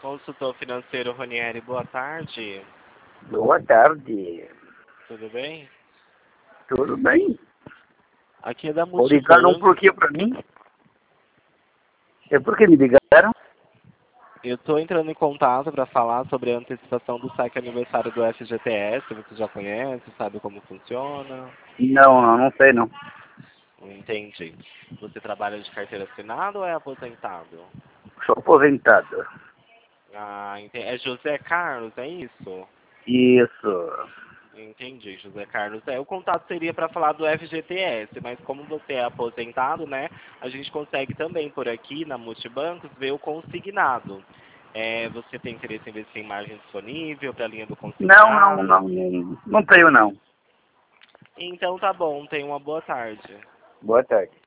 Consultor financeiro Ronieri, boa tarde. Boa tarde. Tudo bem? Tudo bem? Aqui é da Ou ligaram Multibanco. por quê pra mim? É porque me ligaram? Eu estou entrando em contato para falar sobre a antecipação do saque aniversário do FGTS. Você já conhece, sabe como funciona? Não sei não. Entendi. Você trabalha de carteira assinada ou é aposentado? Sou aposentado. Ah, entendi. É José Carlos, é isso? Isso. Entendi, José Carlos. O contato seria para falar do FGTS, mas como você é aposentado, né, a gente consegue também por aqui na Multibancos ver o consignado. Você tem interesse em ver se tem margem disponível para a linha do consignado? Não tenho não. Então tá bom, tenha uma boa tarde. Boa tarde.